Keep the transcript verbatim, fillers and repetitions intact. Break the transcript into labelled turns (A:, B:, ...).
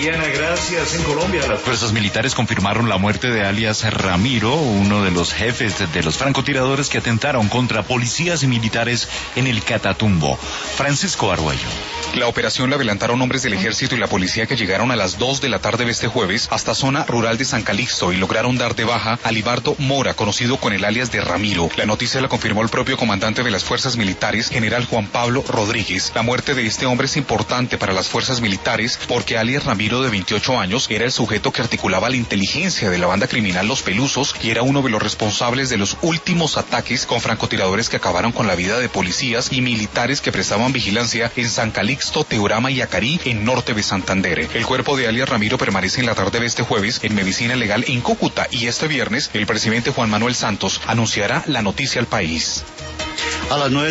A: Diana, gracias. En Colombia, las fuerzas militares confirmaron la muerte de alias Ramiro, uno de los jefes de los francotiradores que atentaron contra policías y militares en el Catatumbo. Francisco Arguello.
B: La operación la adelantaron hombres del ejército y la policía que llegaron a las dos de la tarde de este jueves hasta zona rural de San Calixto y lograron dar de baja a Libardo Mora, conocido con el alias de Ramiro. La noticia la confirmó el propio comandante de las fuerzas militares, general Juan Pablo Rodríguez. La muerte de este hombre es importante para las fuerzas militares porque alias Ramiro, de veintiocho años, era el sujeto que articulaba la inteligencia de la banda criminal Los Pelusos y era uno de los responsables de los últimos ataques con francotiradores que acabaron con la vida de policías y militares que prestaban vigilancia en San Calixto, Teorama y Acarí, en norte de Santander. El cuerpo de alias Ramiro permanece en la tarde de este jueves en medicina legal en Cúcuta y este viernes el presidente Juan Manuel Santos anunciará la noticia al país.
C: A las nueve